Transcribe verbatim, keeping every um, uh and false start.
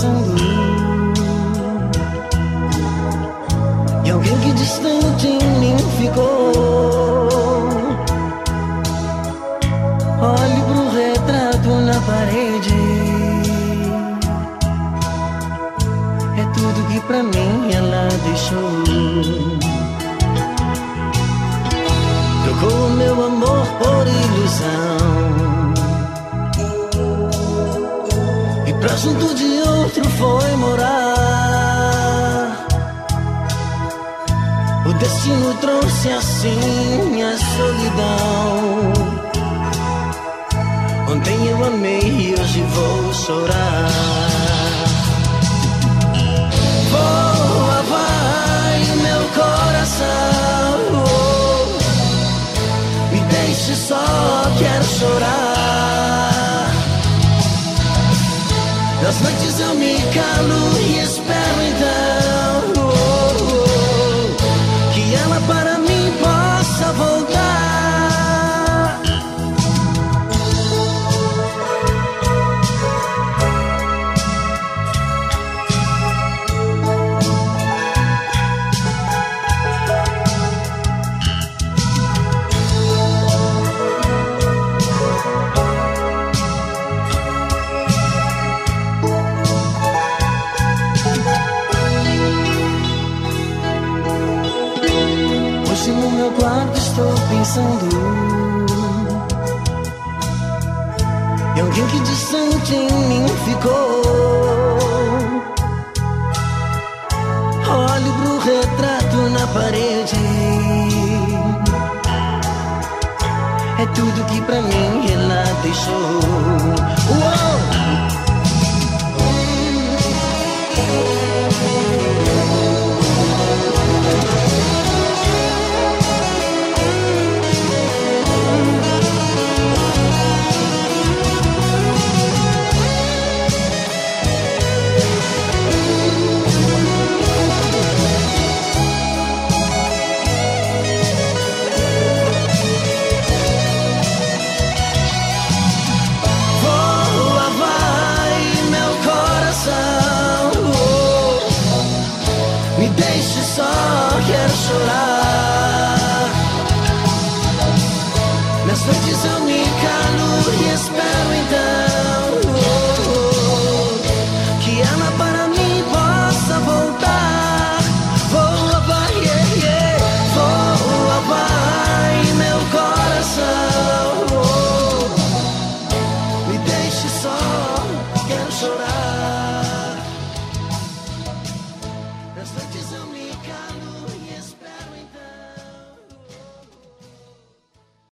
pensando em alguém que distante em mim ficou. Olho pro retrato na parede, é tudo que pra mim ela deixou. Trocou meu amor por ilusão e pra junto de outro foi morar. O destino trouxe assim a solidão. Ontem eu amei e hoje vou chorar. Voa, vai, meu coração, me deixe só, quero chorar. Nas noites eu me calo e espero então que ela para mim possa voltar. No meu quarto estou pensando em alguém que distante em mim ficou. Olho pro retrato na parede, é tudo que pra mim ela deixou.